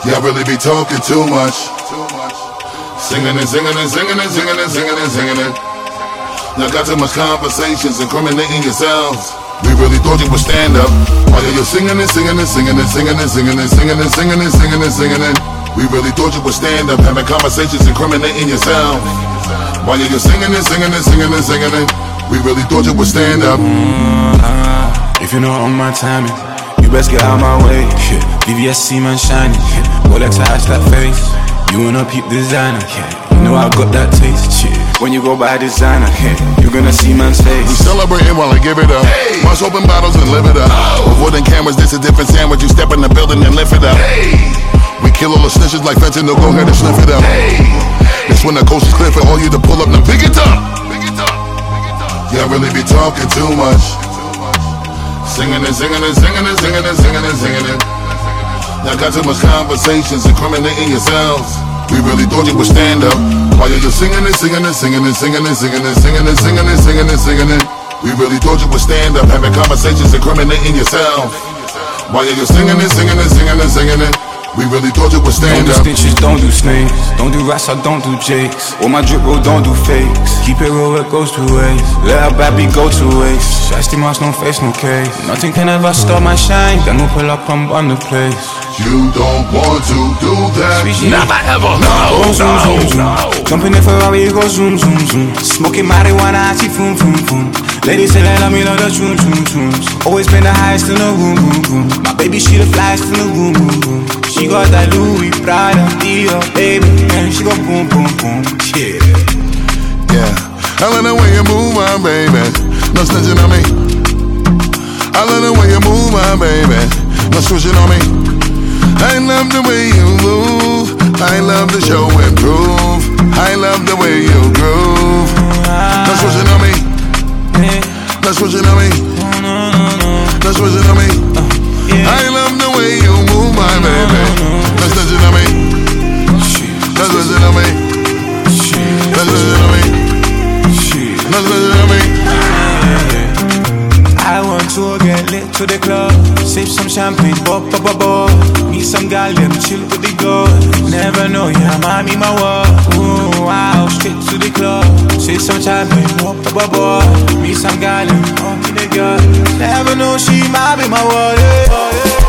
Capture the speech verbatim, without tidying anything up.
Y'all really be talking too much. Singing and singing and singing and singing and singing and singing it. Y'all got too much conversations, incriminating yourselves. We really thought you would stand up. While you're singing and singing and singing and singing and singing and singing and singing and singing and singing it. We really thought you would stand up, having conversations, incriminating yourself. While you're singing and singing and singing and singing it. We really thought you would stand up. Mm-hmm. If you're not on my timing, you best get out my way. Yeah. V V S C man shining. Yeah. Rolex eyes that face. You wanna peep designer. Yeah. You know I got that taste. Yeah. When you go by designer, yeah. You're gonna see man's face. We celebrating while I give it up. Hey. Must open bottles and live it up. Oh. Avoiding cameras, this a different sandwich. You step in the building and lift it up. Hey. We kill all the snitches like fentanyl. Go ahead and sniff it up. Hey. That's when the coast is clear for all you to pull up. Now pick it up. Pick it up. Y'all really be talking too much. Singing and singing and singing and singing and singing and singing it. Y'all got too much conversations, incriminating yourselves. We really thought you would stand up. While you're singing and singing and singing and singing and singing and singing and singing and singing and singing it. We really thought you would stand up, having conversations, incriminating yourself. While you're singing and singing and singing and singing it. We really thought you would stand up. Don't do stitches, don't do snakes. Don't do rats, I don't do jakes. All my drip roll, don't do fakes. Keep it real, it goes two ways. Let our bad beat go two ways. Shiesty mask, no face, no case. Nothing can ever stop my shine. Then we'll pull up and run the place. You don't want to do that. Never ever. No, go zoom, no, zoom, zoom. no. Jump in the Ferrari, go zoom, zoom, zoom. Smoking marijuana, I see boom, boom, boom. Ladies say they love me, love the tune, tune, tunes. Always been the highest in the room, room, room. My baby, she the flyest in the room, room, room. She got that Louis Prada, Dior, baby, and she go boom, boom, boom. Yeah, yeah. I love the way you move, my baby. No snitching on me. I love the way you move, my baby. No switching on me. I love the way you move. I love the show and prove. I love the way you groove. No switching on me. No switching on me. No switching on me. I love the way you move, my baby. No snitching on me. No switching on me. No switching on me. No switching on me. I want to get lit to the club, sip some champagne, pop, pop, pop, pop. Meet some gal, them chill with the girl. Never know, yeah, might be my world. Ooh, wow, straight to the club, sip some champagne, pop, pop, pop, pop. Meet some gal, them pop in the girl. Never know, she might be my world. Yeah.